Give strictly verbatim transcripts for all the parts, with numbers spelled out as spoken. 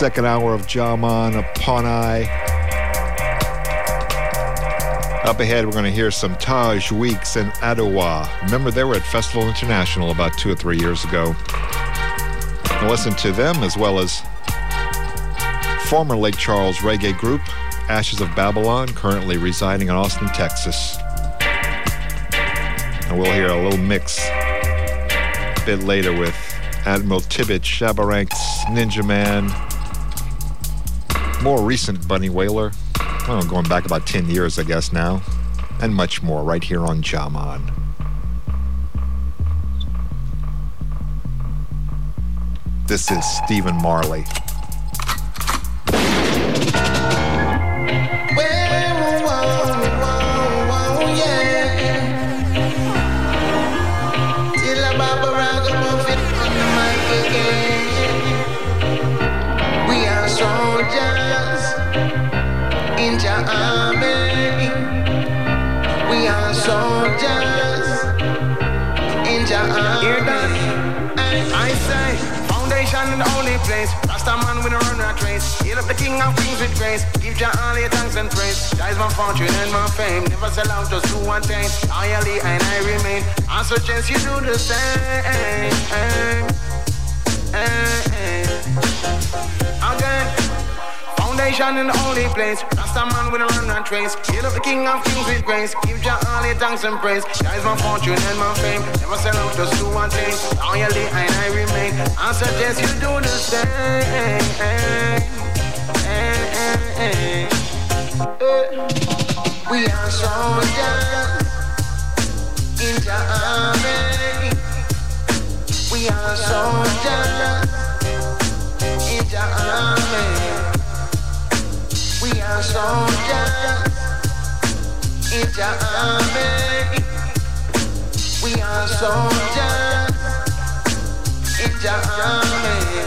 second hour of Jaman Upon I. Up ahead, we're going to hear some Taj Weeks and Adowa. Remember, they were at Festival International about two or three years ago. And listen to them as well as former Lake Charles reggae group, Ashes of Babylon, currently residing in Austin, Texas. And we'll hear a little mix a bit later with Admiral Tibbet, Shabba Ranks, Ninja Man, more recent Bunny Wailer, I don't know, going back about ten years, I guess now, and much more right here on Jaman. This is Stephen Marley. Rasta man with a run rat race. Heal up the king of kings with grace. Give Jah all your thanks and praise. That is my fortune and my fame. Never sell out, just do one thing. Loyally and I remain. I suggest you do the same. Again. Foundation in the only place. Rasta man with a run and trace. Heal up the king of kings with grace. Give Jah all your thanks and praise. That is my fortune and my fame. Never sell out, just do one thing. Loyally and I remain. I suggest you do the same. We are soldiers in the army. We are soldiers in the army. We are soldiers in the army. We are soldiers in the army.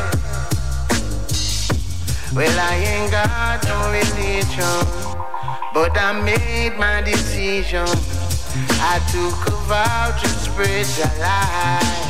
Well, I ain't got no religion, but I made my decision. I took a vow to spread the light.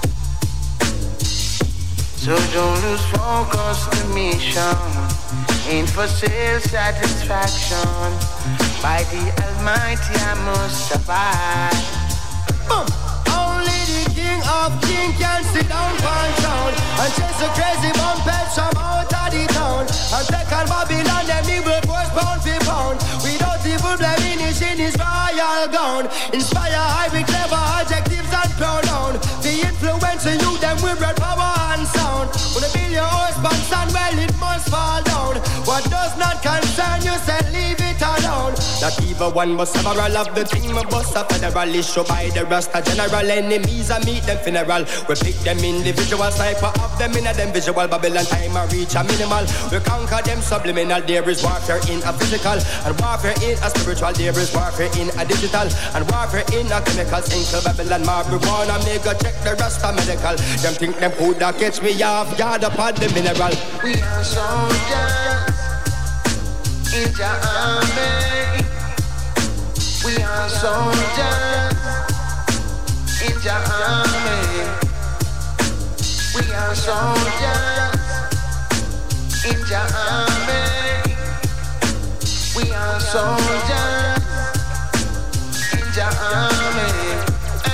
So don't lose focus, the mission ain't for self-satisfaction. By the Almighty I must survive. Boom. Only the King of Kings can sit down one town and chase a crazy bumpets from out of the town and take on Babylon, them evil force pound for pound. Without evil blemish in his royal gown. Inspire high with clever adjectives and pronoun. The influence of you, them with red power and sound. When they build your husband stand, well it must fall down. What does not concern you, say leave it alone. That evil one must several of the team of us a federal issue by the Rasta general. Enemies I meet them funeral. We pick them individual, sniper of them in a them visual. Babylon time I reach a minimal. We conquer them subliminal. There is warfare in a physical and warfare in a spiritual. There is warfare in a digital and warfare in a chemical. Single Babylon marijuana make a check the Rasta medical. Them think them coulda catch me off guard upon the mineral. We are soldiers in the army. We are soldiers in the army. We are soldiers in the army. We are soldiers in the army.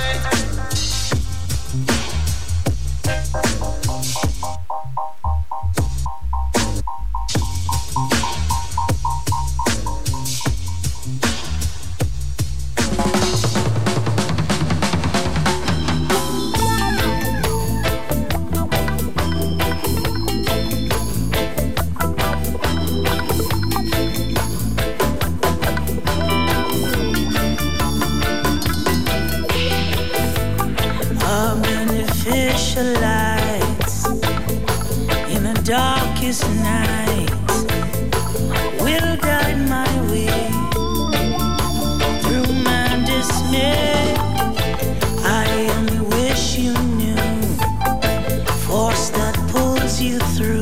Lights in the darkest night will guide my way through my dismay. I only wish you knew force that pulls you through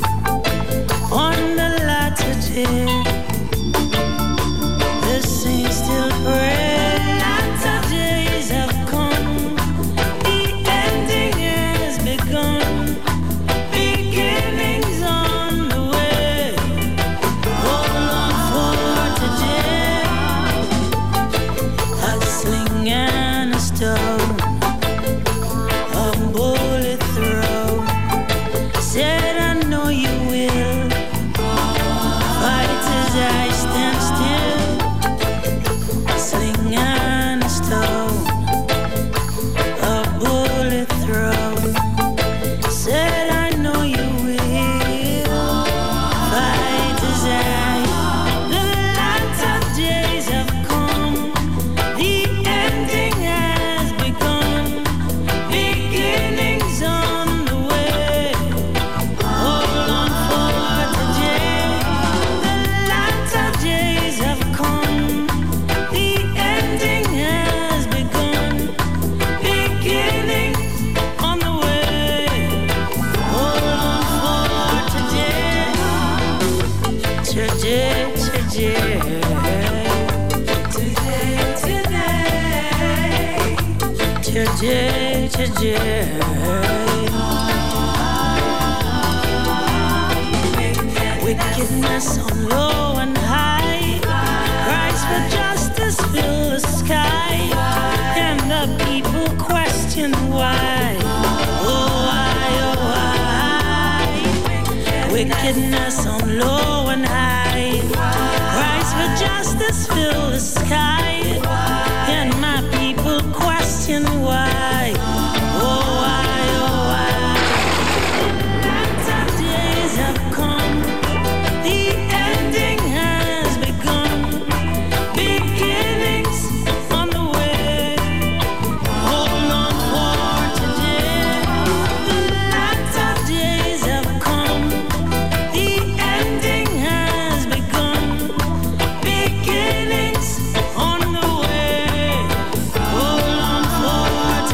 on the latter day. The saints still pray. Latter days have come. The ending has begun. Beginnings on today. Today, today. Wickedness on low and high, cries for justice fill the sky, and the people question why, oh why, oh why. Wickedness on low and high, cries for justice fill the sky, and my people question why, oh why, oh why. Latter days have come, the ending has begun, beginnings on the way, hold on for today. The latter days have come, the ending has begun, beginnings on the way, hold on for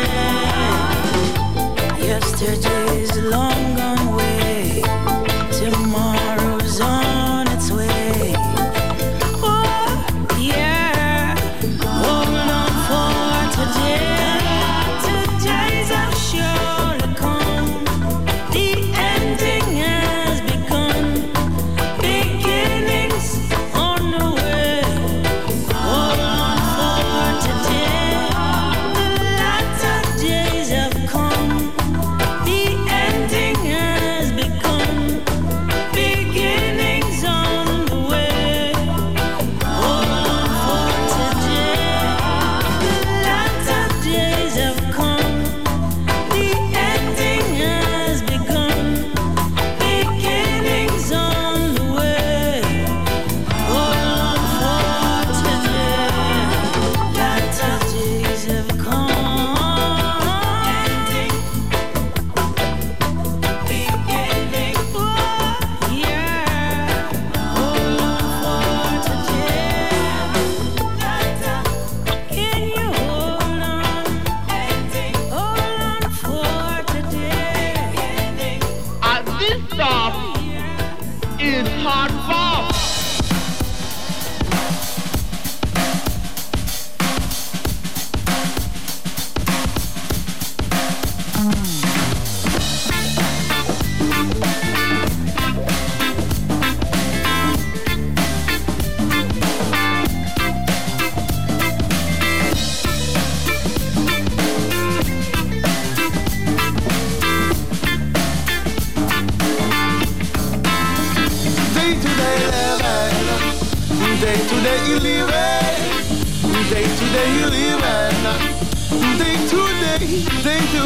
today. Yesterday's long gone way, tomorrow's on its way. Oh, yeah, hold on for today. Today's have surely come, the ending has begun, beginnings on the way. Hold on for today. The latter days have come, the ending has begun, beginnings on the way. Hold on for today. The latter days have come, the ending has begun, beginnings on the way. Hold on for today. Latter days have come, ending, beginning, oh, yeah. Hold on for today. Latter, can you hold on? Ending, hold on for today. Beginning, And this stuff is hard pop. Day to day living, day to day living, day to day living, day to day, day to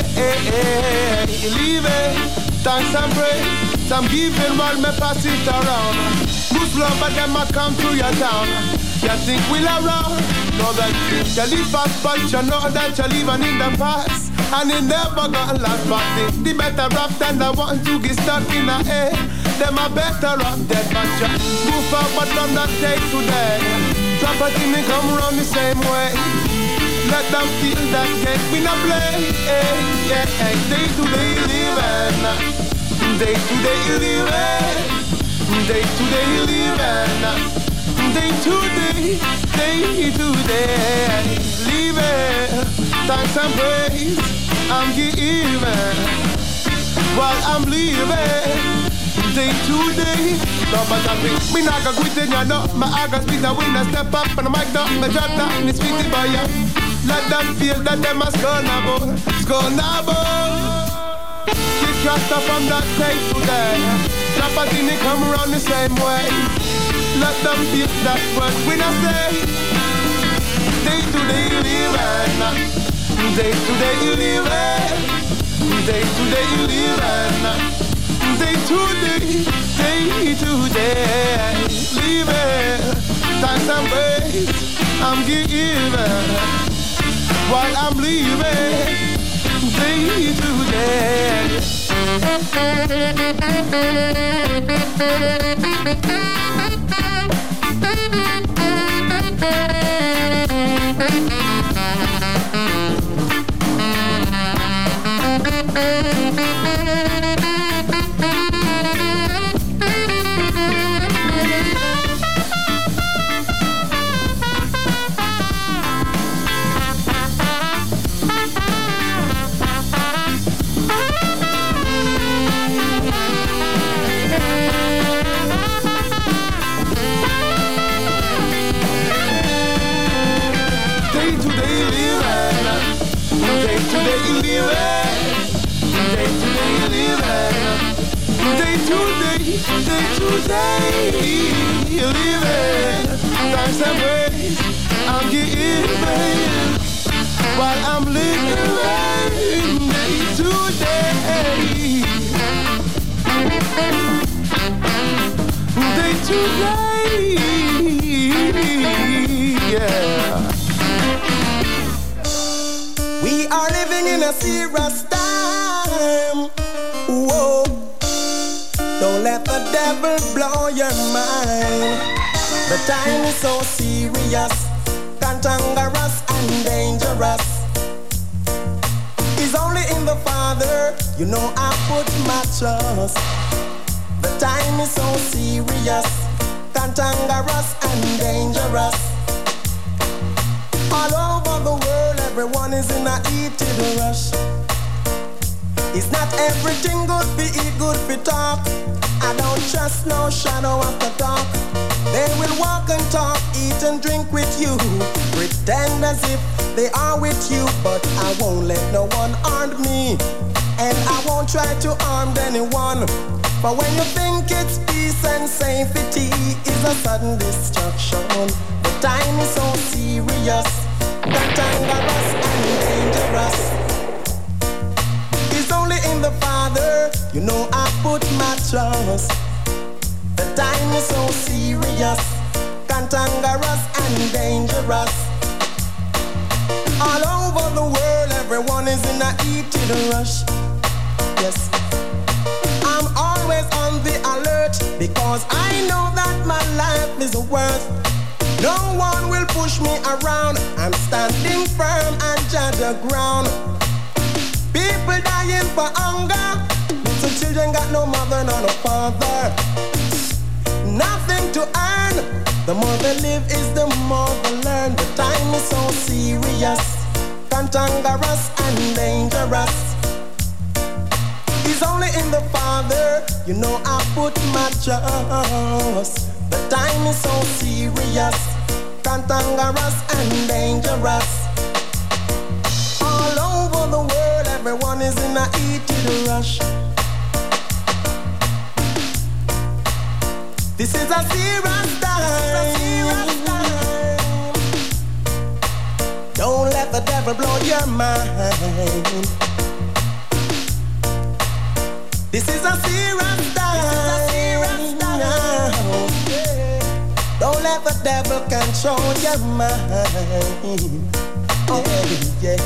day living. Thanks and praise, I'm giving while me pass it around. Who's love but them a come to your town? You think we'll around? Know that you live fast, but you know that you're living in the past. And it never gonna last, but the, the better rap than the one to get stuck in the air. Them a better off dead, but you move forward from that day to day. Drop a thing and come around the same way. Let them feel that game we not play. Hey, yeah, hey. Day to day living, day to day living, day to day living, day to day, day to day living. Thanks and praise I'm giving while I'm living. Day to day, no matter me, me not gonna quit it, you know. My August speed, I win, I step up, and I mic down, I drop down, and it's sweetie by ya. Let them feel that them a skull now, skull now. Kick your stuff from that day to day. Drop a thing, they come around the same way. Let them feel that word when I say. Day to day living, day to day living, day to day living. Day to day, day to day, living. Thanks and praise I'm giving while I'm living. Day to day. day to day, living. Thanks and praise I'm giving while I'm living day to day, day to day, yeah. We are living in a serious time. Whoa. Don't let the devil blow your mind. The time is so serious, cantankerous and dangerous. It's only in the Father, you know I put my trust. The time is so serious, cantankerous and dangerous. All over the world, everyone is in a heated rush. It's not everything good for eat, good for talk. I don't trust no shadow of the dark. They will walk and talk, eat and drink with you, pretend as if they are with you, but I won't let no one harm me, and I won't try to harm anyone. But when you think it's peace and safety, is a sudden destruction. The time is so serious, cantankerous and dangerous. It's only in the Father, you know I put my trust. The time is so serious, cantankerous and dangerous. All over the world, everyone is in a heated rush. Yes, I'm always on the alert because I know that my life is worth. No one will push me around. I'm standing firm and judge the ground. People dying for hunger. Little children got no mother nor no father. Nothing to earn. The more they live is the more they learn. The time is so serious, cantankerous and dangerous. It's only in the Father, you know I put my trust. The time is so serious, cantankerous and dangerous. All over the world, everyone is in a heated rush. This is a serious time. Don't let the devil blow your mind. This is a serious time. Don't let the devil control your mind. Oh yeah.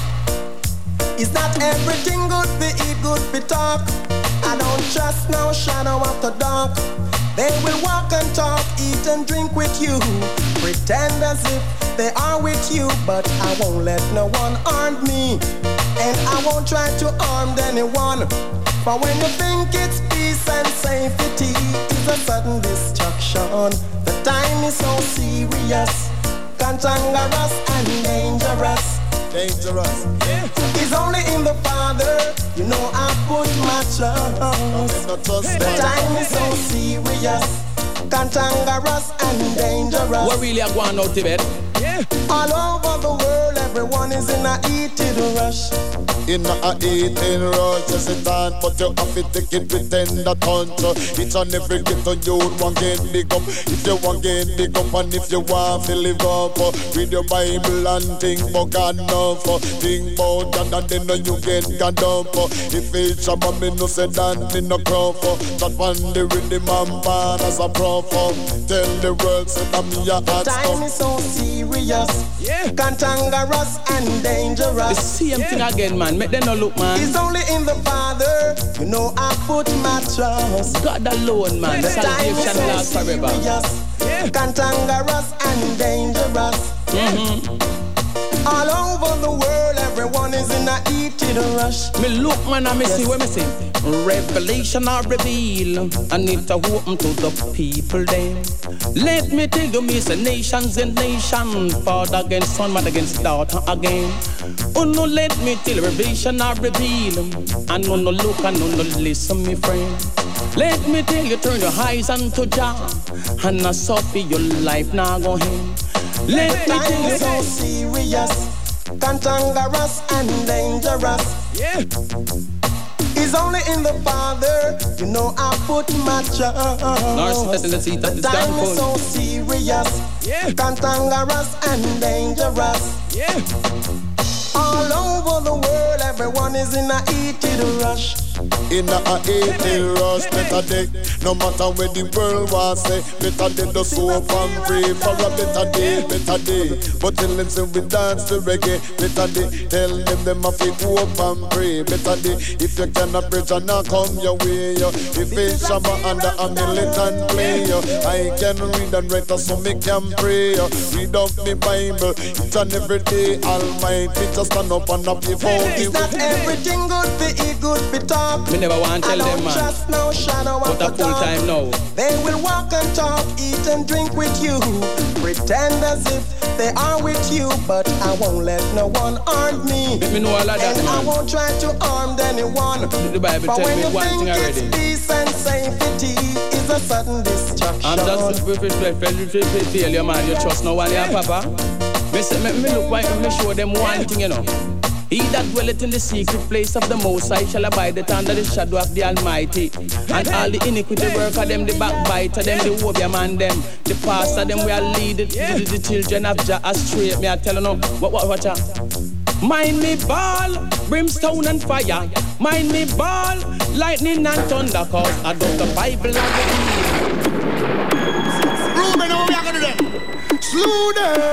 It's not everything good for eat, good for talk. I don't trust no shadow of the dark. They will walk and talk, eat and drink with you, pretend as if they are with you, but I won't let no one harm me, and I won't try to harm anyone. But when you think it's peace and safety, it's a sudden destruction. The time is so serious, cantankerous and dangerous. Dangerous. Yeah. It's only in the Father, you know I put my trust. The time is so serious, cantankerous and dangerous. What really are going out to bed? Yeah. All over the world, everyone is in a heated rush. In a eating rush, just sit down, but you have to take it with tender touch. Each and every ghetto you want get big up. If you want get big up and if you want to live up, read your Bible and think about God enough. Think about God and then you get God up. If it's a man, me no say that me no crop. That one the rhythm and bad as a prof. Tell the world say that me a hot stuff. Time is so serious, yeah, cantankerous and dangerous. The same yeah. thing again, man. Make them no look, man. It's only in the Father, you know I put my trust. God alone, man. The salvation lasts forever. Yeah. Cantankerous and dangerous. Mm-hmm. All over the world, everyone is in a heated rush. Me look, man, and me yes. see what me see. Revelation or reveal, I need to open to the people then. Let me tell you, me say nations and nation, father against son, mother against daughter again. Oh no, let me tell you, revelation or reveal, and no no look and no no listen, me friend. Let me tell you, turn your eyes unto Jah, and not suffer your life now go ahead. Let me tell you, so serious, cantankerous and dangerous. Yeah. is only in the Father. You know I put my trust. The time is so serious, yeah. Cantankerous and dangerous. Yeah. All over the world, everyone is in a heated rush. In a heated rush, better day. No matter where the world was say, better day the soul and free for a better day, better day. But tell them say we dance the reggae, better day. Tell them them have to go up and pray, better day. If you cannot preach and not come your way, yo. If it's Shabba under a militant play, yo. I can read and write so me can pray, yo. Read up the Bible each and every day. Almighty just stand up and up the phone. It's not everything good for eat, good for talk. Me never want to tell them, man. Just no shadow but a full time now. They will walk and talk, eat and drink with you, pretend as if they are with you, but I won't let no one harm me. Let me know all of that, and man. I won't try to harm anyone. The Bible but tell when me you one think thing it's already. peace and safety is a sudden destruction. I'm just a failure, man. You trust no one here, Papa. Me, me, me look why me show them one thing, you know. He that dwelleth in the secret place of the Most High shall abide under the shadow of the Almighty. And all the iniquity work of them, the backbiter them, the warrior man them, the pastor them, we are leading the, the, the children of Jah astray. Me I tell you no, what what what ya? Mind me ball, brimstone and fire. Mind me ball, lightning and thunder. Cause I got the Bible and the Ruben, how we are gonna do them? Slew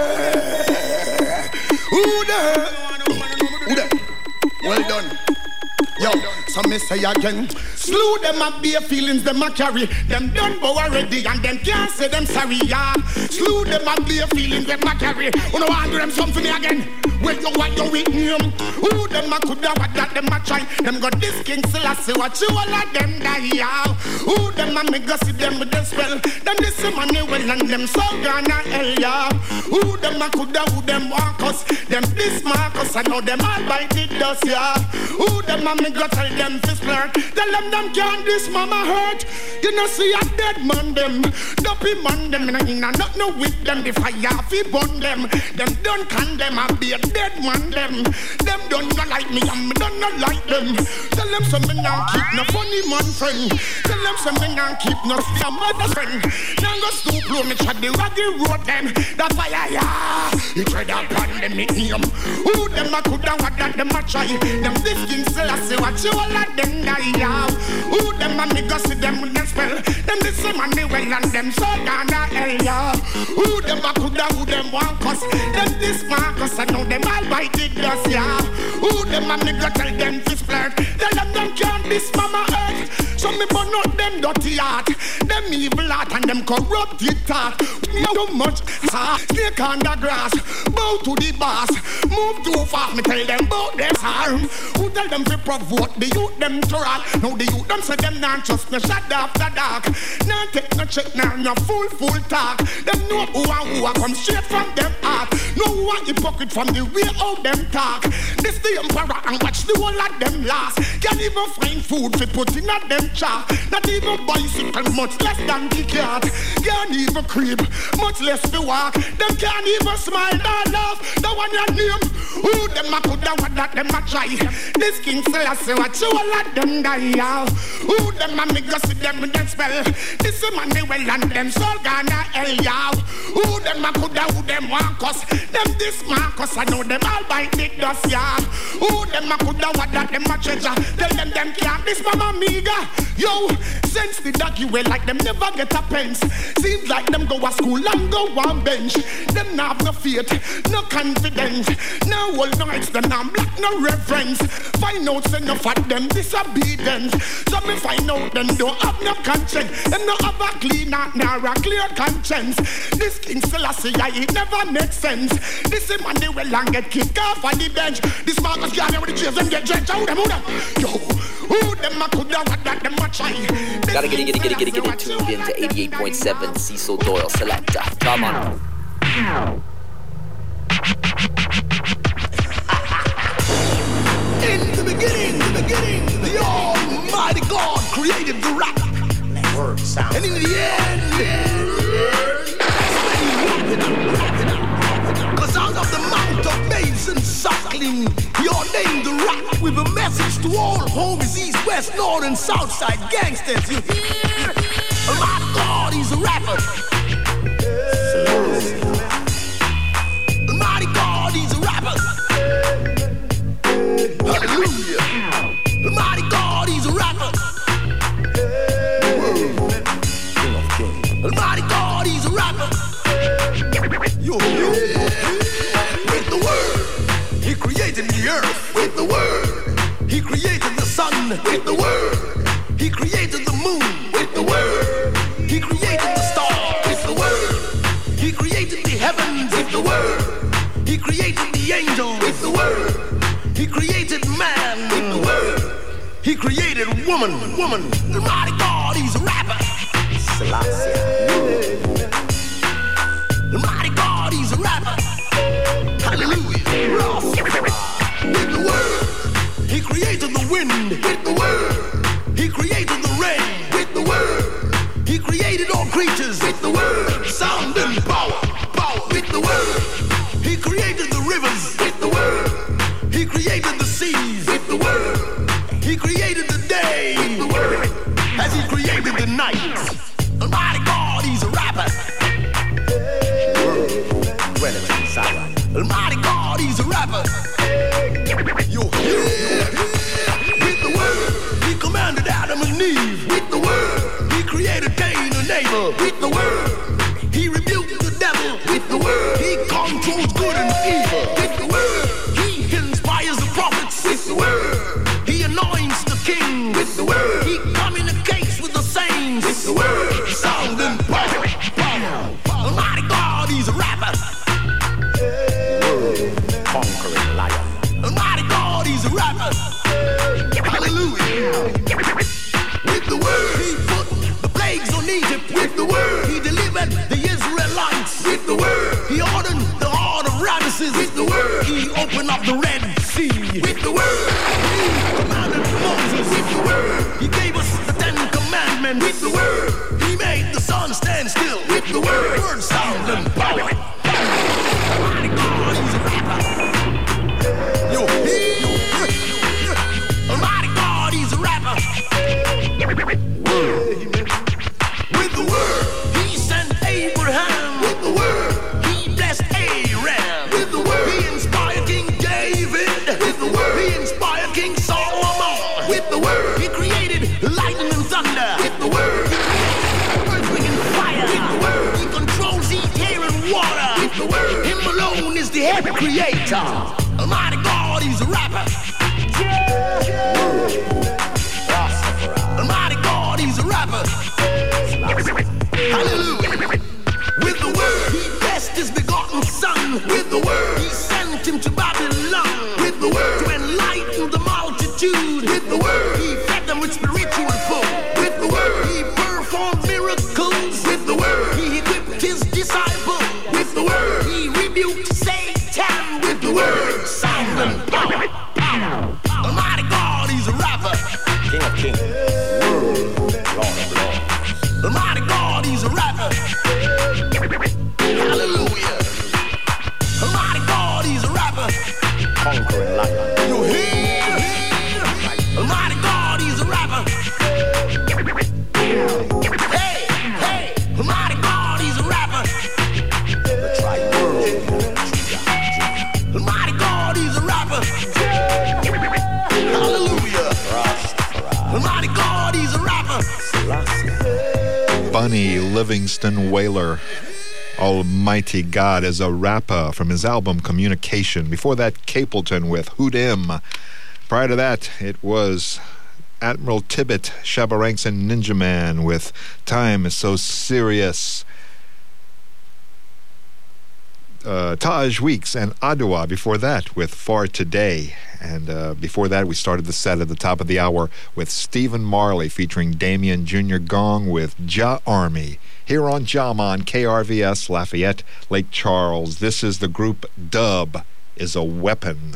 them. Who them? Who them? Well done. Yo, so me say again, slew them up bare feelings them a carry. Them done bow already and them can't say them sorry, yeah. Slew them up bare feelings them a carry. You know I do them something again. Well, you what you with him? Who them a coulda what that them a try? Them got this king Selassie, watch you all of them die, yeah. Who them a make us see them with the spell? Them this money well and them so gonna hell, yeah. Who them a coulda who them walk us? Them this Marcus, I know them all by the dust, yeah. Who them a make go tell them fist flirt? Tell them them can't this mama hurt. You know see a dead man them, dopey man them, and I not no with them. The fire fi burn them. Them don't condemn a be a dead man them. Them don't not like me and me don't not like them. Tell them some me now keep no funny man friend. Tell them some me now keep no some mother friend. Now go stoop low me try the raggy road them. The fire yeah, he tried to pan them in him. Who them a coulda what that them a try? Them this king Selassie watch you all of them die yeah. Who them a me go see them with them spell? Them this money well and them so gonna hell yeah. Who them a coulda who them want cause? Them this Marcus I know them all by the dust yeah. Who them a me go tell them fist flirt? Tell them them can't this mama earth. So me burn out them dirty heart, them evil heart and them corrupted thought. Me too much ah, snake on the grass, bow to the boss. Move too fast, me tell them about their harm. Who tell them to provoke the youth them to rat? Now the youth them say them not trust me shut after dark. Now take no check now, no full full talk. Them know who and who I come straight from them heart. No one hypocrite from the way how them talk. This the emperor and watch the whole of them last. Can't even find food to put in at them char. Not even bicycle, much less than the cat. Can't even creep, much less to walk. Them can't even smile or laugh. The one your name, who them a coulda what that them a try? This king Selassie watch you all of them die yeah. Who them a make us see them with them spell? This money well and them soul gonna hell yeah. Who them a coulda who them want us? Them this Marcus I know them all by the dust yeah. Who them a coulda what that them a treasure? Tell them them can't this mama miga. Yo, since the doggy well like them never get a pence. Seems like them go to school and go on bench. Them not have no faith, no confidence. No hold no extra, no black, no reverence. Find out say enough of them disobedient. So me find out them don't have no conscience. Them don't have a clean heart, nor a clear conscience. This king Selassie, it never makes sense. This is money well and get kicked off on the bench. This Marcus Garvey with the chairs and get drenched out them, who them? Yo, who them a coulda what that them a try? Gotta get it, get it, get it, get it, get it tuned into eighty-eight point seven Cecil Doyle Selector. Come on. In the beginning, the beginning, the Almighty God created the rock. Word sound. And in the end, cause out of the mouth of babes and suckling, you're named the rock. with a message to all homies, east, west, north, and south side gangsters. You hear? Oh my God, he's a rapper. Almighty God, he's a rapper. Hallelujah. Almighty God, he's a rapper. Almighty God, he's a rapper. Yo, yeah. With the word, he created the earth. With the word, he created the sun. With the word, he created the moon. With the word, he created the stars. With the word, he created the heavens. With the word, he created the angels. With the word, he created man. With the word, he created woman. Woman, Almighty God, he's a rapper. Selassie. Almighty God, he's a rapper. Hallelujah. With the word, he created the wind. With the word, he created the rain. With the word, he created all creatures. With the word, sound and power. Power. With the word, he created the rivers. With the word, he created the seas. With the word, he created the day. With the word, as he created the night. Almighty God, he's a rapper. Almighty God, he's a rapper. Yo, yeah. With the word, he commanded Adam and Eve. With the word, he created Cain and Abel. With the word, he rebuked the devil. With the word, he controls good and evil. With the word, he inspires the prophets. With the word, he anoints the king. With the word, he communicates with the saints. With the word, sound and power. Almighty God, he's a rapper. Conquering lion. Almighty God, he's a rapper. Hallelujah. With the word, he put the plagues on Egypt. With the word, he delivered the Israelites. With the word, he ordered the heart of Ramesses. With the word, he opened up the Red Sea. With the word, he commanded Moses. With the word, he gave us the Ten Commandments. With the word, he made the sun stand still. With the word, word, sound, and power. Almighty God, he's a rapper. Yo, he, Almighty God, he's a rapper. With the word, he sent Abraham. With the word, he blessed Aram. With the word, he inspired King David. With the word, he inspired King Solomon. With the word, he created lightning and thunder. With the word, he created earthquake and fire. With the word, he controls heat, air, and water. With the word, him alone is the head creator. Almighty God, he's a rapper. Yeah, yeah. Almighty God, he's a rapper. Hallelujah. With the word, he blessed his begotten son. With the word, he sent him to Babylon. With the word, to enlighten the multitude. With the word, he fed them with spiritual food. With the word, he performed miracles. With the word, he equipped his disciples. With the word, he rebuked Satan. With the word, sound and power. Power. Almighty God, he's a rapper. King of kings, Lord of lords. Almighty God, he's a rapper. Hallelujah. Almighty God, he's a rapper. Conquering lion. You hear? Almighty God, he's a rapper. Hey, hey, Almighty God, he's a rapper. The tri-word. Almighty God, he's a rapper. Hallelujah. Almighty God, he's a rapper. Bunny Livingston Whaler, Almighty God, is a rapper from his album Communication. Before that, Capleton with Hoot Him. Prior to that, it was Admiral Tibbet, Shabba Ranks and Ninja Man with Time is So Serious. Uh, Taj Weeks and Adwa before that with For Today. And uh, before that, we started the set at the top of the hour with Stephen Marley featuring Damien Junior Gong with Ja Army. Here on Jaman, K R V S, Lafayette, Lake Charles. This is the group Dub is a Weapon.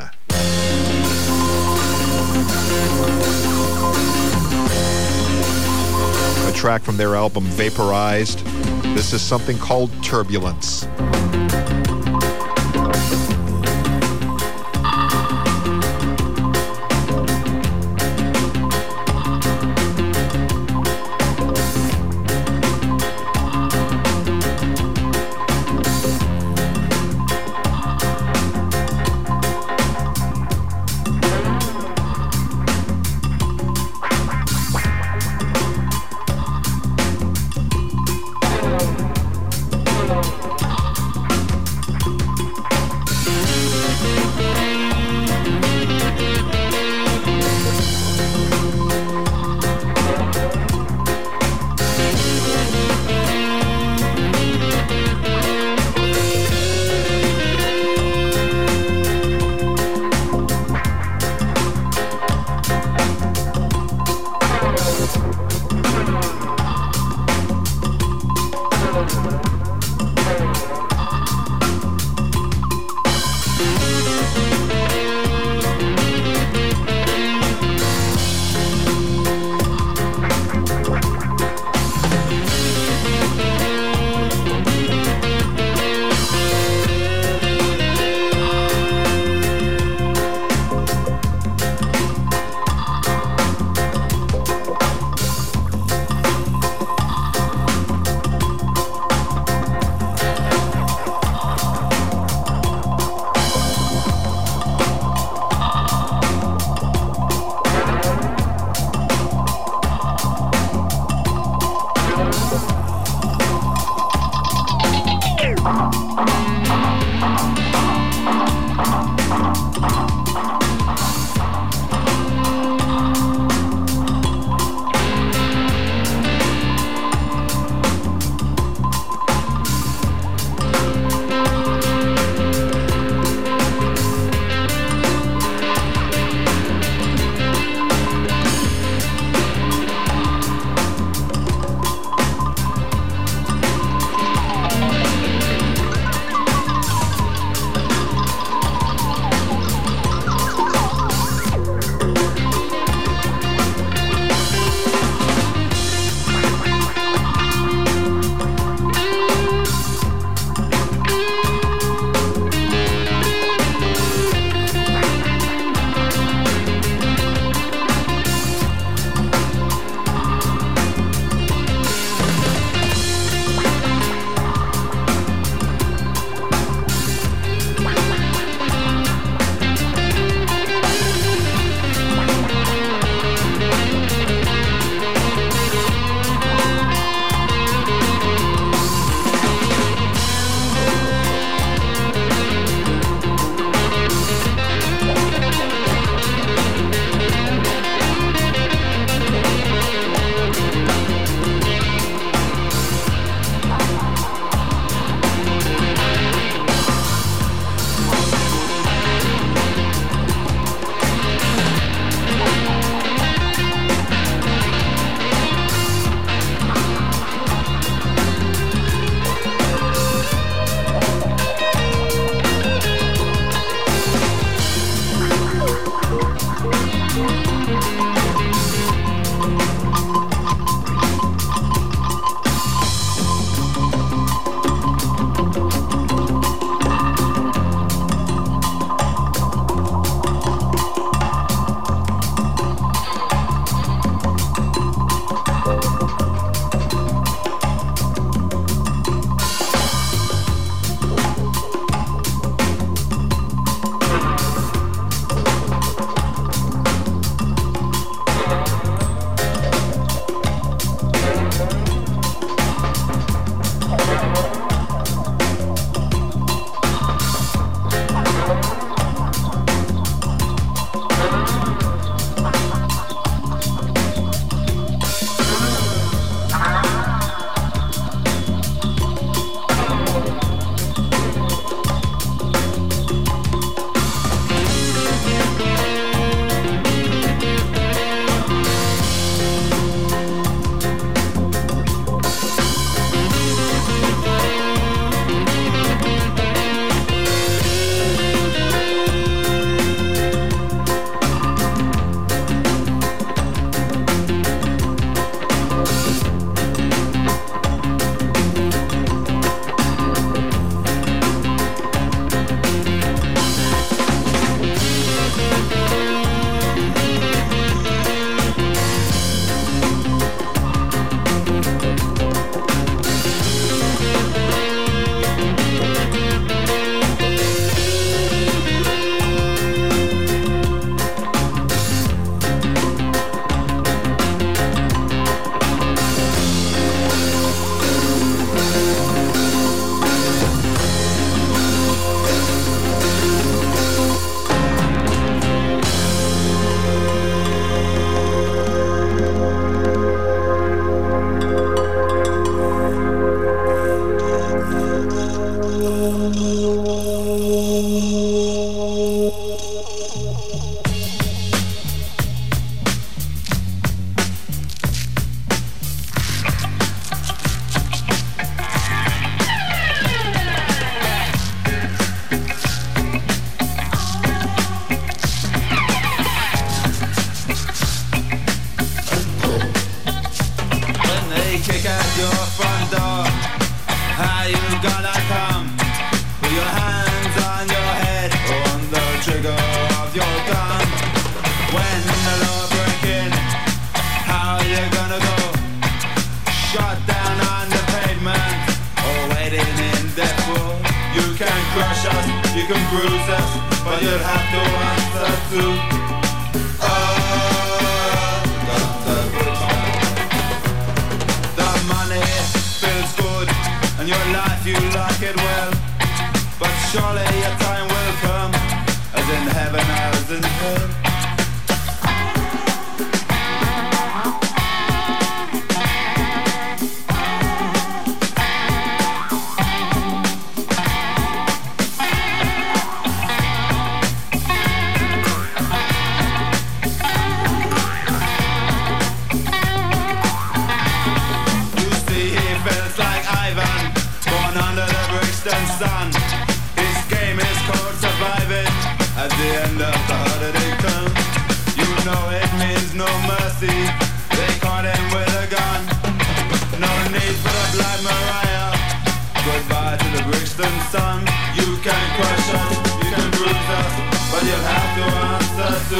A track from their album Vaporized. This is something called Turbulence. The money and your life you like it well. But surely your time will come, as in heaven as in hell. Sun. His game is called surviving. At the end of the holiday comes, you know it means no mercy. They caught him with a gun. No need for the Black Mariah. Goodbye to the Brixton sun. You can crush us, you can bruise us, but you'll have to answer to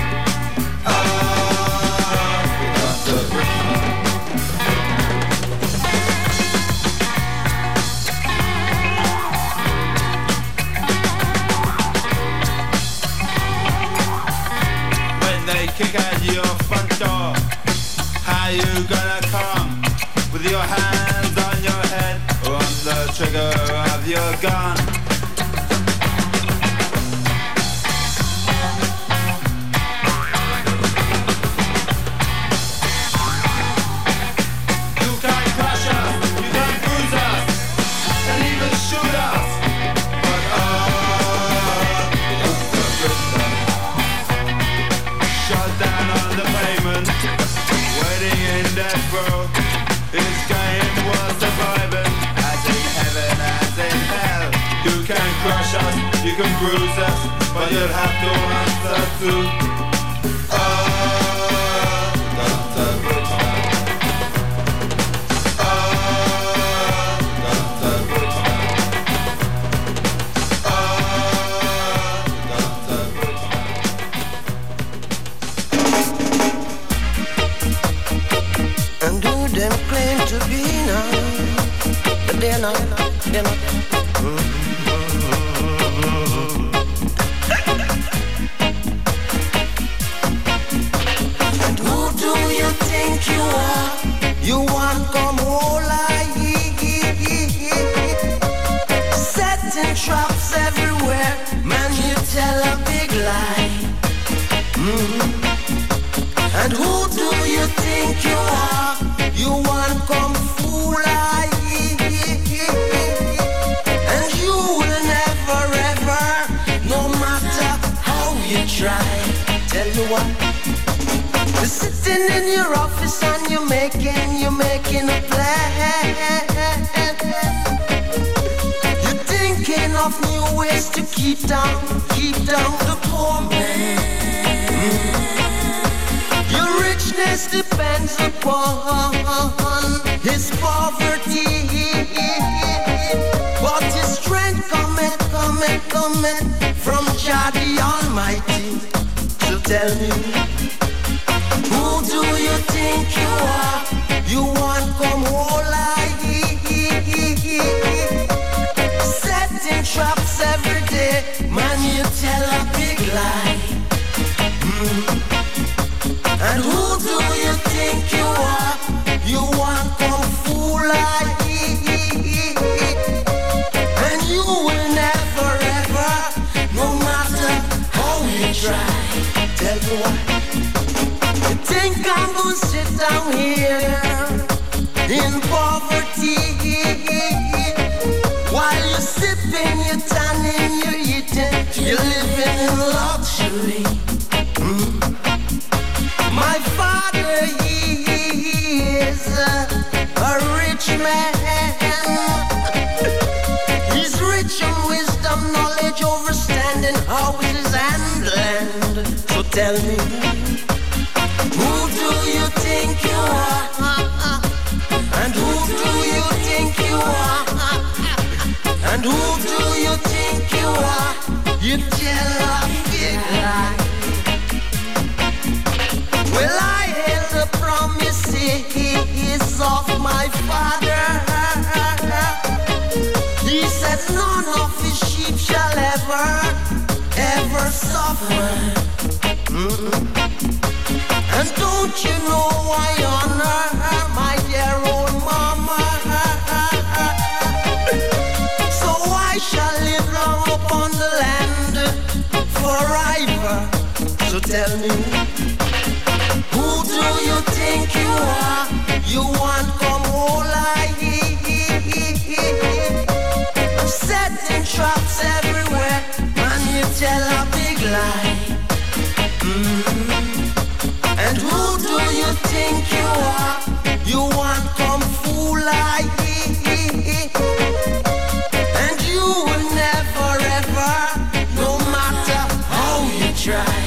us. Doctor Brixton. Kick at your front door. How you gonna come? With your hands on your head or on the trigger of your gun? You can crush us, you can bruise us, and even shoot us. But oh, shut down on the pavement, waiting in death row. His game was surviving, as in heaven, as in hell. You can crush us, you can bruise us, but you'll have to answer to oh, Doctor Brixton. Oh, Doctor Brixton. Oh, Doctor Brixton. And who them claim to be now, but they're not, they're not. Mm-hmm. And who do you think you are? You want come whole life, setting traps everywhere. Man, you tell a big lie. Mm-hmm. And who do you think you are? You want come fool I, and you will never ever, no matter how you try. Tell you what, you're sitting in your office and you're making, you're making a plan. You're thinking of new ways to keep down, keep down the poor man. Mm. Your richness depends upon his poverty, but his strength cometh, cometh, cometh from Jah the Almighty. So tell me, who do you think you are? You want come whole life, setting traps every day. Man, you tell a big lie. Mm. And who do you think you are? You want come fool like, and you will never ever, no matter how you try. Tell you what, you think I'm gonna sit down here in poverty while you're sipping, you're tanning, you're eating, you're living in luxury. Mm. My father, he is a, a rich man. He's rich in wisdom, knowledge, understanding houses and land. So tell me, who do you think you are? And who do you think you are? And who do you think you are? You tell a big lie. Well, I held the promises of my father. He said none of his sheep shall ever, ever suffer. Mm-mm. And don't you know I honor my dear old mama? So tell me, who do you think you are? You want come whole life, setting traps everywhere, man, you tell a big lie. Mm-hmm. And who do you think you are? You want come fool like, and you will never ever, no matter how you try.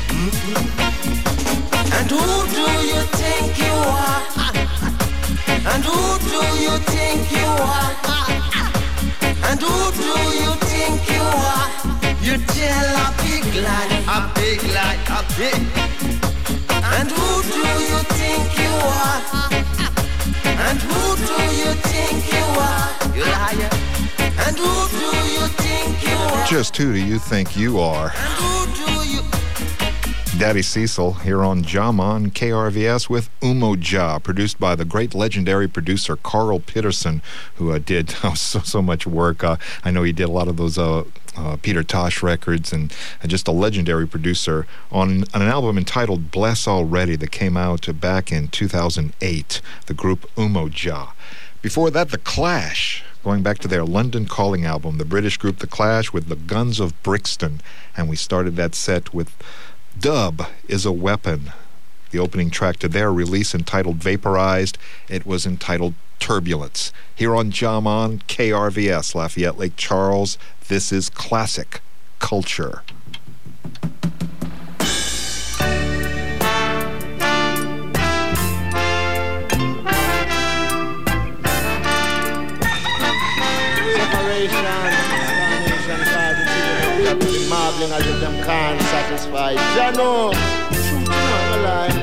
Mm-hmm. And who do you think you are? And who do you think you are? And who do you think you are? You tell a big lie, a big lie, a big. And who do you think you are? And who do you think you are? You liar. And who do you think you are? Just who do you think you are? And who do you? Daddy Cecil here on Jaman K R V S with Umoja, produced by the great legendary producer Carl Peterson, who uh, did oh, so so much work. Uh, I know he did a lot of those uh, uh, Peter Tosh records, and uh, just a legendary producer on, on an album entitled Bless Already that came out uh, back in two thousand eight. The group Umoja. Before that, The Clash, going back to their London Calling album, the British group The Clash with the Guns of Brixton, and we started that set with Dub is a Weapon, the opening track to their release entitled Vaporized. It was entitled Turbulence. Here on Jaman K R V S, Lafayette Lake Charles, this is Classic Culture. Marbling as if them can't satisfy. Jano, shoot you not a lie.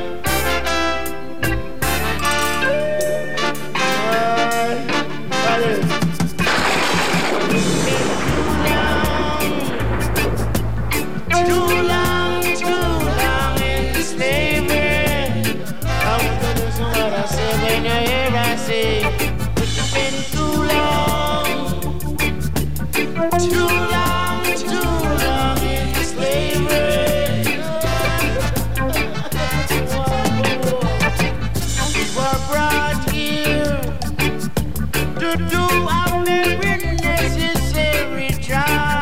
Too long, too long in slavery. I'm gonna do what I say when you hear I say. It's been too long, too long, too long in slavery. We were brought here to do our very necessary job.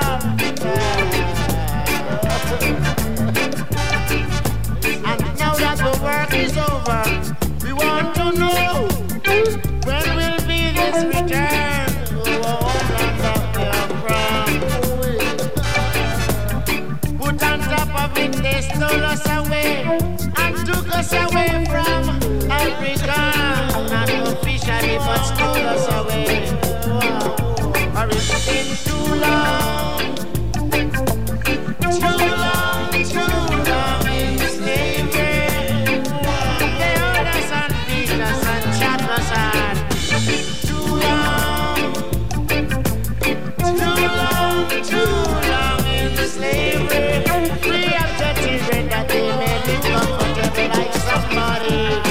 And now that the work is over, we want to know when will be this return to our homeland that we are from. Put on top of it, they stole us away and took us away from Africa. Not officially, but stole us away. Or it's been too long, too long, too long in slavery. They hurt us and beat us and chop us hard. Too long, too long, too long in slavery. We have the children that they may live comfortable like somebody.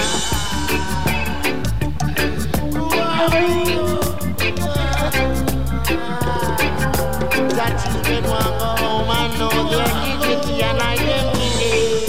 That children want go home and know their dignity and identity.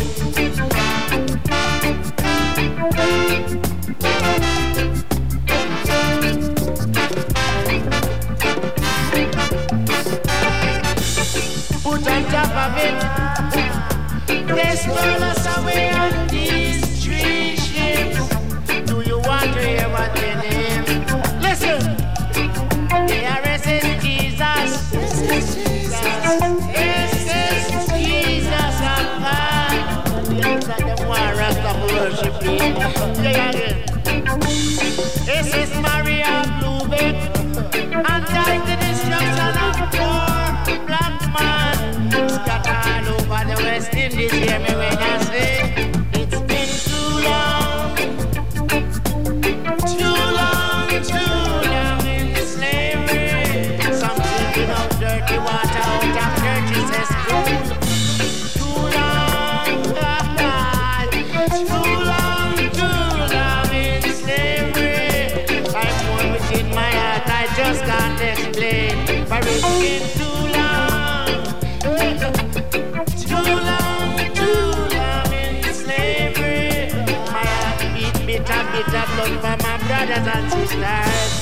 Put on top of it, they stole us away on these three ships. Do you want to hear what they name? Listen, love for my brothers and sisters.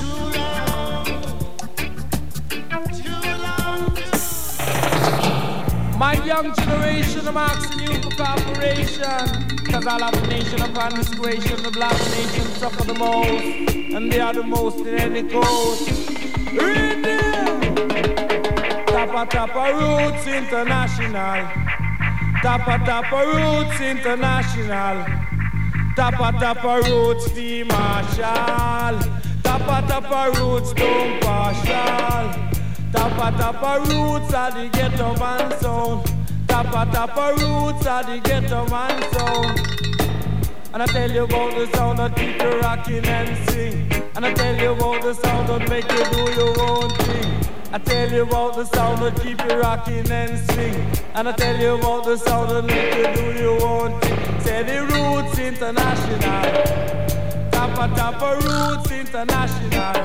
My young generation, I'm asking you for cooperation. Cause I love the nation upon this creation. The black nation suffer the most, and they are the most in any coast. Read them! Tapa Tapa Roots International. Tapa Tapa Roots International. Tapa Tapa Roots Fee Marshall. Tapa Tapa Roots don't partial. Tapa Tapa Roots are the ghetto man sound. Tapa Tapa Roots are the ghetto man sound. And I tell you about the sound that keep you rocking and sing. And I tell you about the sound that make you do your own thing. I tell you about the sound that keep you rocking and sing. And I tell you about the sound that make you do your own thing. Say the Roots International. Tapa Tapa Roots International.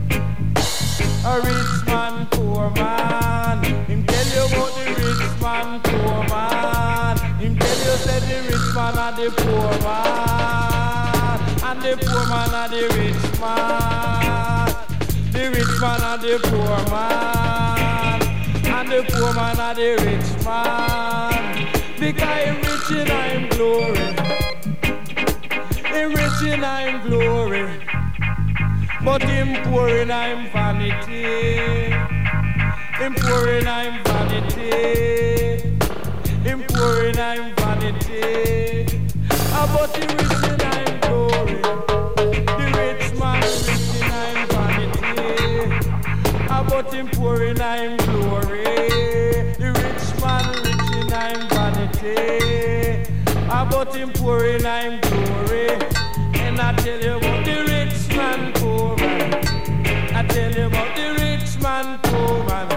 A rich man, poor man. Him tell you about the rich man, poor man. Him tell you say the rich man and the poor man. And the poor man and the rich man. The rich man and the poor man. And the poor man and the rich man. Because him rich in I'm glory. Him rich in I'm glory. But him poor in I'm vanity. Him poor in I'm vanity. Him poor in I'm vanity. But him rich in I'm glory. The rich man rich in I'm vanity. But him poor in I'm glory. The rich man rich in I'm vanity. But him poor in I'm glory. And I tell you about the rich man, poor man. I tell you about the rich man, poor man.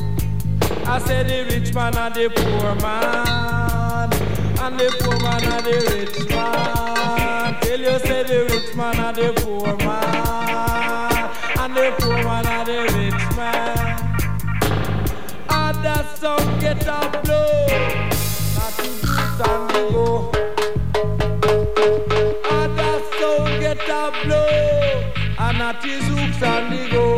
I said the rich man and the poor man. And the poor man and the rich man. Tell you say the rich man and the poor man. And the poor man and the rich man. And that song get a blow. Not to do something go. Get a blow, and that is hooks and the go.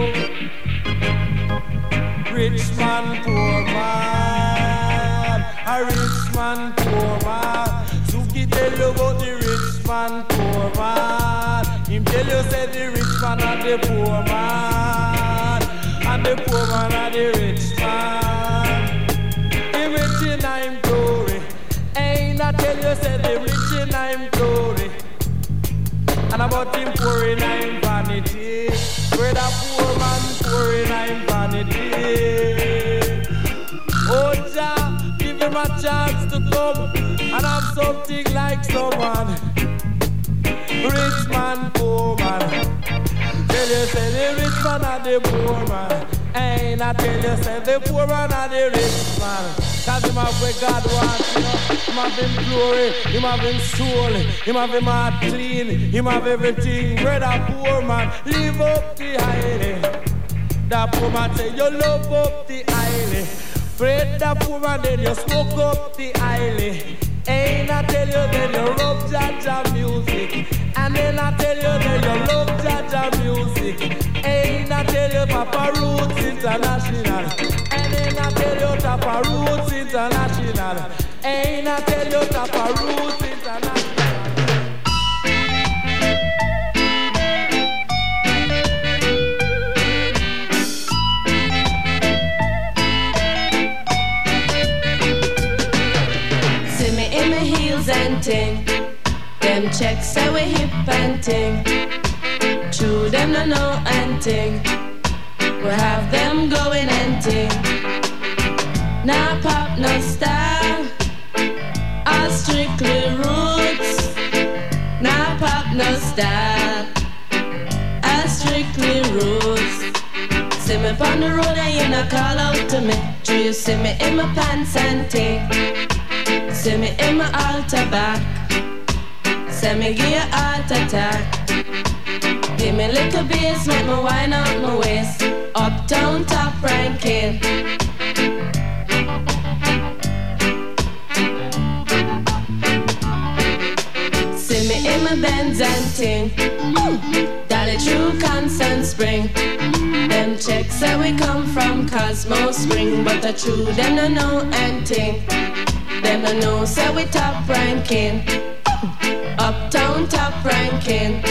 Rich man, poor man. A rich man, poor man. Suki tell you about the rich man, poor man. Him tell you say the rich man and the poor man. And the poor man and the rich man. Him rich in I'm glory. Ain't I tell you say the rich in I'm glory. And about him poor in I'm vanity. Where that poor man poor in I'm vanity. Oh Jah, give him a chance to come and have something like someone. Rich man, poor man. Tell you say the rich man and the poor man. Ain't I tell you say the poor man and the rich man. Cause him have where God wants, you know. Him have him glory, him have him soul, him have him heart clean, him have everything. Brother poor man, live up the island. That poor man say you love up the island. Fred that poor man then you smoke up the island. Ain't I tell you then you love Jaja music. And then I tell you then you love Jaja music. Ain't I tell you Papa Roots International. And then I tell you Tapa Roots International. Ain't I tell you Tapa Roots International. See me in my heels and ting. Them checks say we hip and ting. True them no know and ting. We have them going and ting. Now pop no style, all strictly roots. Now pop no style, all strictly roots. See me on the road and you not call out to me. Do you see me in my pants and ting? See me in my altar back. See me give you heart attack. Give me little bass, make me wind up my waist. Uptown top ranking. See me in my Benz friends and ting. Dolly true constant spring. Them checks say we come from Cosmo Spring, but the true them no know and ting. Them no know say we top ranking. Uptown top ranking.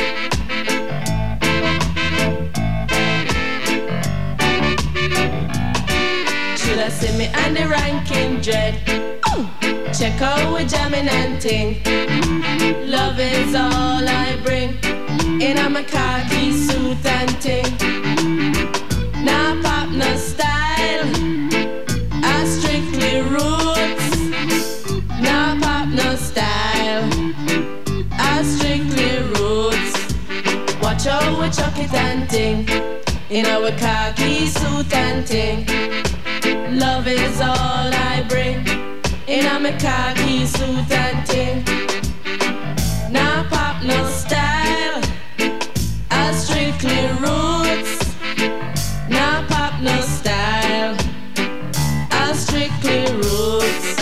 Shoulda see me and the ranking dread. Check out we jamming and ting. Love is all I bring. In a my khaki suit and ting. Nah pop no style. I strictly roots. Nah pop no style. I strictly roots. Watch out we chuck it and ting. In our khaki suit and ting. Love is all I bring. In a me khaki suit and ting. Nah pop no style. I strictly roots. Nah pop no style. I strictly roots.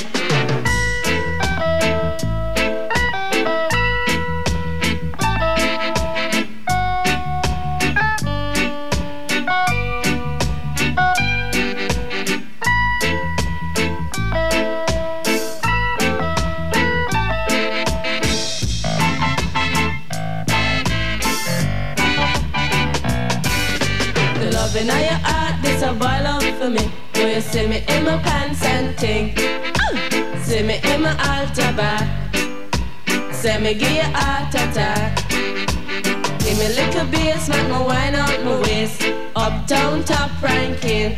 In your heart, this a boil up for me. Do you see me in my pants and ting? See me in my altar back. Say me give you heart attack. Give me little bass, make me wind out my waist. Uptown top ranking.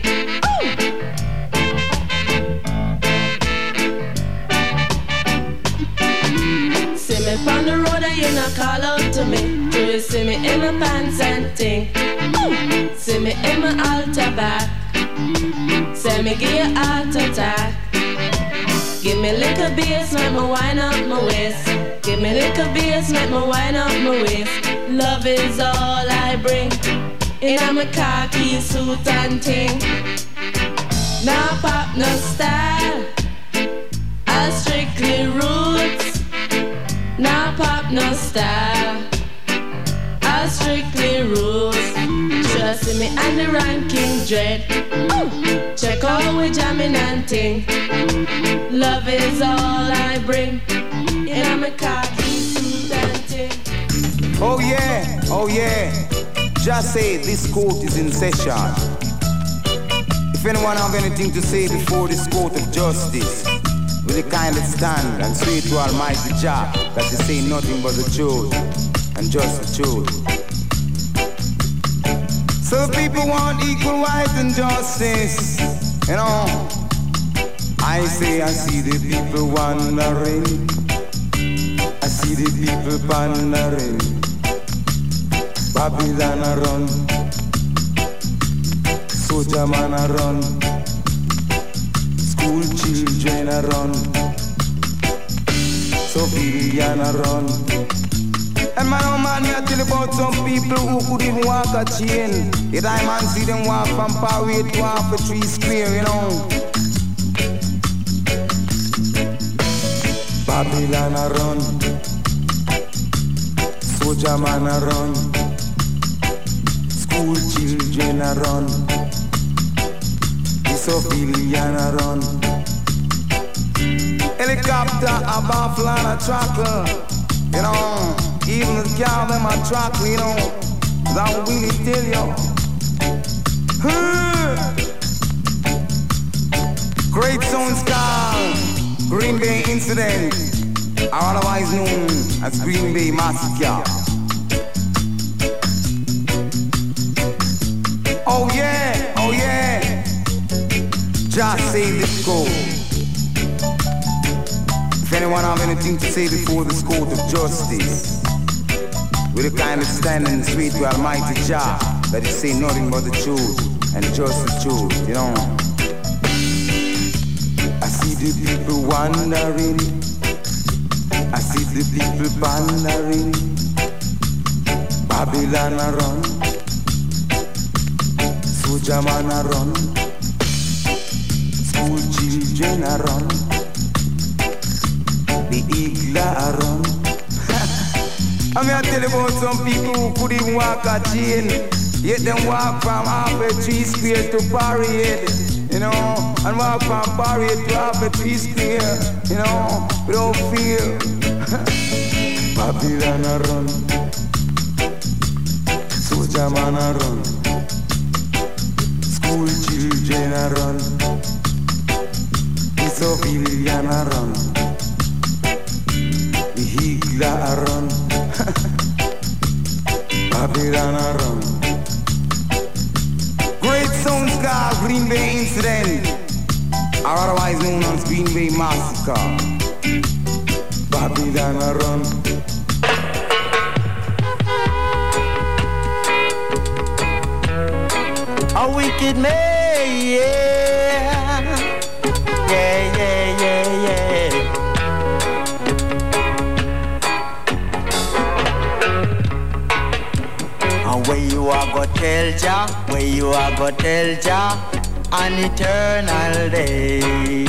See me from the road and you not call out to me. Do you see me in my pants and ting? See me in my altar back. Say me give you heart attack. Give me little bass, make me wind up my waist. Give me little bass, make me wind up my waist. Love is all I bring. In a my khaki suit and ting. Nah pop no style. I strictly roots. Nah pop no style. I strictly roots. Shoulda see me and the ranking dread. Check out we jamming and ting. Love is all I bring. In a me khaki suit and ting. Oh yeah, oh yeah. Just say this court is in session. If anyone have anything to say before this court of justice, will you kindly stand and say to Almighty Jah that you say nothing but the truth and just the truth. So people want equal rights and justice, you know. I say I see the people wandering. I see the people wandering. Babylon a run, soldier man a run, school children a run, civilian a run. And man, oh man, you tell about some people who could even walk a chain. Yet I man see them walk from Parade to half a tree square, you know. Babylon a run, soldier man a run, school children a run, the civilian a run. Helicopter a baffle and a trackle, you know. Even the cow them a track, you know. That will really tell you. Great Sound Scar, Green Bay Incident, or otherwise known as Green Bay Massacre. Oh yeah, oh yeah. Just say let's go. If anyone have anything to say before this court of justice, with a kind of standing straight to Almighty Jah, that is say nothing but the truth and just the truth, you know. I see the people wandering, I see the people wandering. Babylon a run, soldier man a run, school children a run, the eagle a run. I'm gonna tell you about some people who could even walk a chain, yet them walk from halfway three square to Parade, you know, and walk from Parade to halfway three square, you know, without fear. Babylon a run, soldier man a run, school children a run, the civilian a run, the Hitler a run, Babylon a run. Great sounds called Green Bay Incident, or otherwise known as Green Bay Massacre. Babylon a run. A wicked man, yeah, yeah, yeah, yeah, yeah. And where you are go tell Jah, where you are go tell Jah, an eternal day.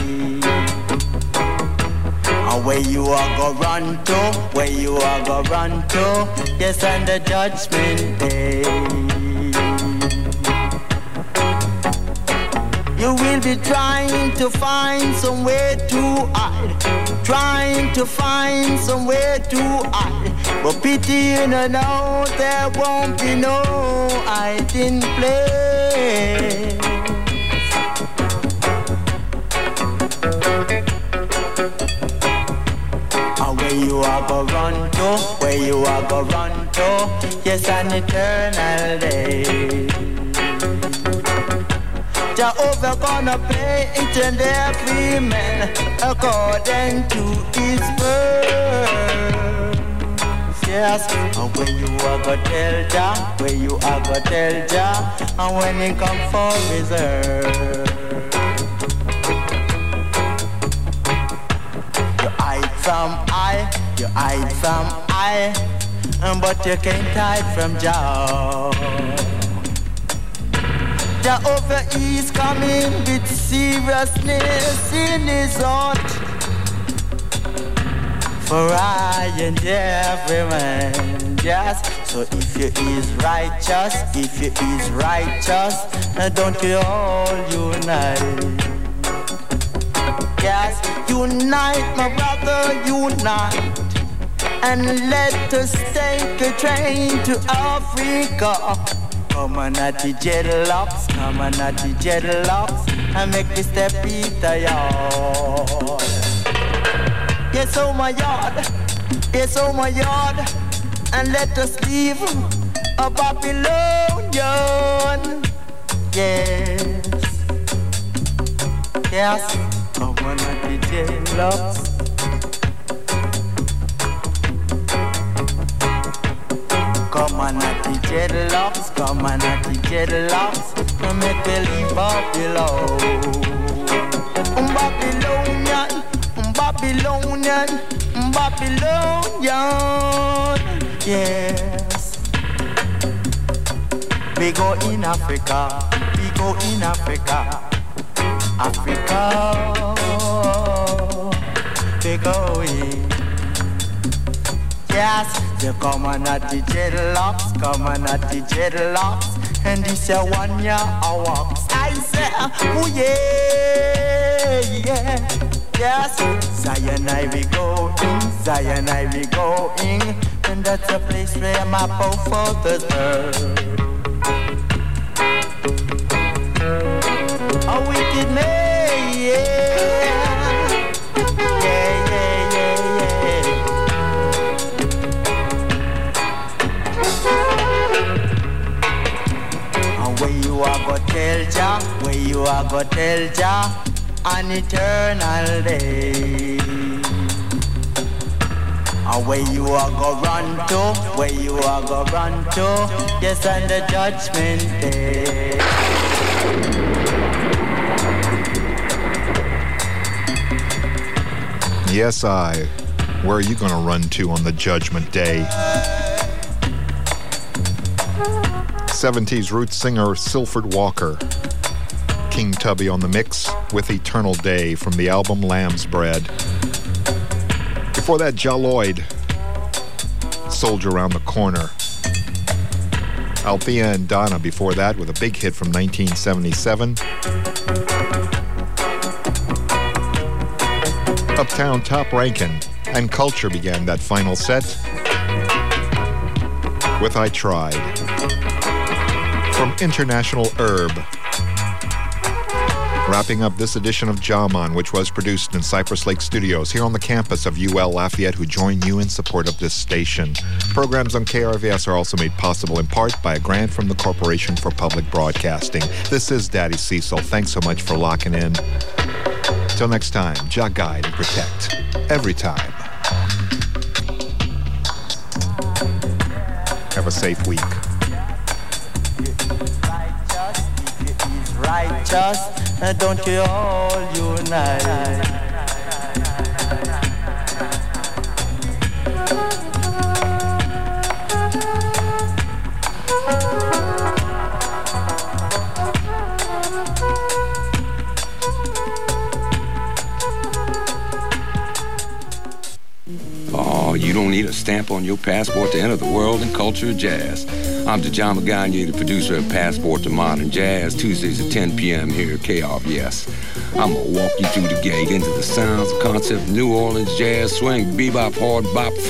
And where you are go run to, where you are go run to, yes, on the judgment day. You will be trying to find somewhere to hide, trying to find somewhere to hide. But pity you know, no, there won't be no hiding place. And where you are go run to, where you are go run to, yes, an eternal day. Jehovah gonna pay each and every man according to his word. Yes, and when you are gonna tell Jah, when you are gonna tell Jah, and when he come for his earth. You hide from I, you hide from I, but you can't hide from Jah. Jehovah is coming with seriousness in his heart for I and every man. Yes, so if you is righteous, if you is righteous, don't you all unite? Yes, unite, my brother, unite, and let us take a train to Africa. Come on at the dreadlocks, come on at the dreadlocks, and make me step in the yard. Yes, oh my yard, yes, oh my yard, and let us leave a Babylonian. Yes, yes, come on at the dreadlocks. Come on at the dreadlocks, come on at the dreadlocks, and make me leave Babylon. Babylonian, Babylonian, Babylonian, yes. We go in Africa, we go in Africa, Africa, we go in. Yes, you come on at the dreadlocks, come on at the dreadlocks, and this is one year I walks. I say, oh yeah, yeah, yes. Zion I be going, Zion I be going, and that's a place where my forefathers were. A wicked man, yeah. Tell Jah, where you are go tell Jah, an eternal day. And where you are go run to, where you are go run to, yes, on the judgment day. Yes, I. Where are you going to run to on the judgment day? seventies roots singer Silford Walker. King Tubby on the mix with Eternal Day from the album Lamb's Bread. Before that, Jah Lloyd, Soldier Around the Corner. Althea and Donna before that with a big hit from nineteen seventy-seven. Uptown Top Rankin and Culture began that final set with I Tried. From International Herb. Wrapping up this edition of Jaman, which was produced in Cypress Lake Studios here on the campus of U L Lafayette, who join you in support of this station. Programs on K R V S are also made possible in part by a grant from the Corporation for Public Broadcasting. This is Daddy Cecil. Thanks so much for locking in. Till next time, Jah guide and protect. Every time. Have a safe week. Righteous, don't you all unite? Oh, you don't need a stamp on your passport to enter the world and culture of jazz. I'm Djama Gagne, the producer of Passport to Modern Jazz, Tuesdays at ten p.m. here at K R V S. I'm gonna walk you through the gate into the sounds, concept, New Orleans jazz, swing, bebop, hard bop,